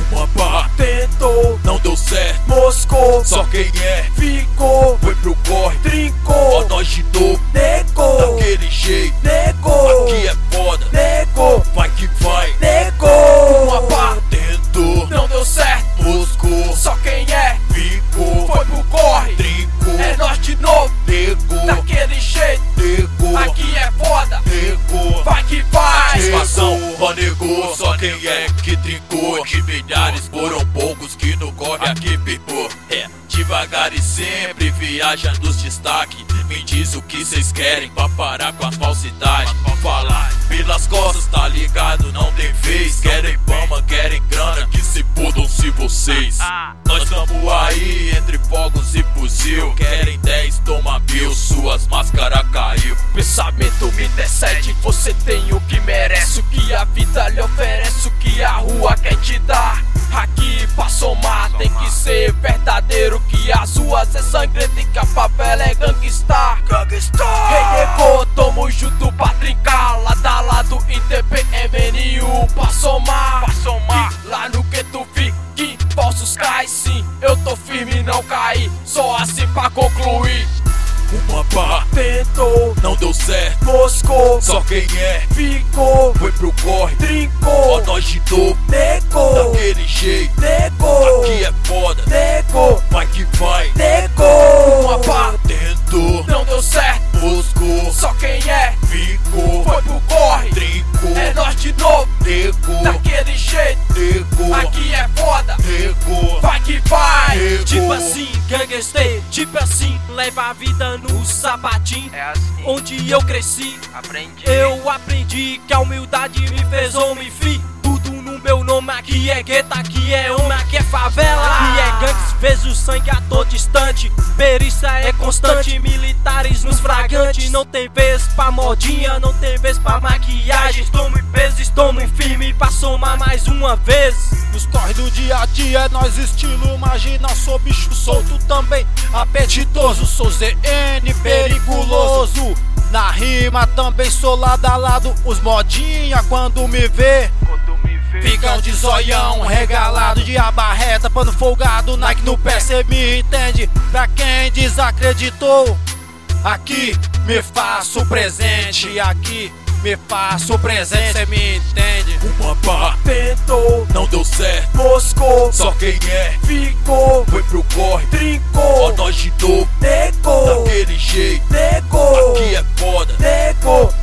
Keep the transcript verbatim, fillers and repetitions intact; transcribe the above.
Uma pá tentou, não deu certo, moscou. Só quem é, ficou, foi pro corre, trincou. Ó nós de novo, negou, daquele jeito, negou. Aqui é foda, negou, vai que vai, negou. Uma pá tentou, não deu certo, moscou. Só quem é, ficou, foi pro corre, trincou. É nós de novo, negou, daquele jeito, negou. Aqui é foda, negou, vai que vai. Satisfação, ó negou, só quem é que trincou. De milhares foram poucos que no corre aqui pipou. É, devagar e sempre viaja nos destaques. Me diz o que cês querem pra parar com as falsidades. Pra falar pelas costas, tá ligado, não tem vez. Querem fama, querem grana, que se pudam-se vocês. Nós tamo aí entre fogos e fuzil. Querem dez, toma mil, suas máscaras caiu. Pensamento me decide, você tem o que merece. O que a vida lhe oferece, o que a rua quer te dar. Aqui pra somar tem que ser verdadeiro. Que as ruas é sangrento e que a favela é gangstar. Gangstar! Rei negou, tamo junto pra trincar. Lado a lado em T P M N U pra somar, pra somar. E lá no que tu vi que falsos cai sim. Eu tô firme, não caí, só assim pra concluir. Uma pá tentou, não deu certo, moscou. Só quem é, ficou, foi pro corre, trincou. Ó nós de novo, negou, daquele jeito, negou. Aqui é foda, negou, vai que vai, negou. Uma pá tentou, não deu certo, moscou. Só quem é, ficou, foi pro corre, trincou. É nós de novo, negou, daquele jeito, negou. Aqui é foda, negou, vai que vai. negou. Tipo assim, gangster, tipo assim, leva a vida no sapatinho. É assim, onde eu cresci, aprendi. eu aprendi que a humildade me fez homem, fi. Tudo no meu nome, aqui é gueta, aqui é homem, aqui é favela. Aqui é gangues, vejo o sangue a todo instante. Perícia é constante, militares nos fragantes. Não tem vez pra modinha, não tem vez pra maquiagem. Tomo em peso, tomo firme pra somar mais uma vez. Nos corre do dia a dia é nós estilo marginal. Sou bicho solto também, apetitoso. Sou Z N periculoso. Na rima também sou lado a lado. Os modinha quando me vê ficam de zoião, regalado de abarreta, pano folgado, Nike no pé, cê me entende? Pra quem desacreditou, aqui me faço presente, aqui me faço presente, cê me entende? Uma pá tentou, não deu certo, moscou. Só quem é, ficou, foi pro corre, trincou. Ó nós de novo, negou, daquele jeito, negou. Aqui é foda, negou,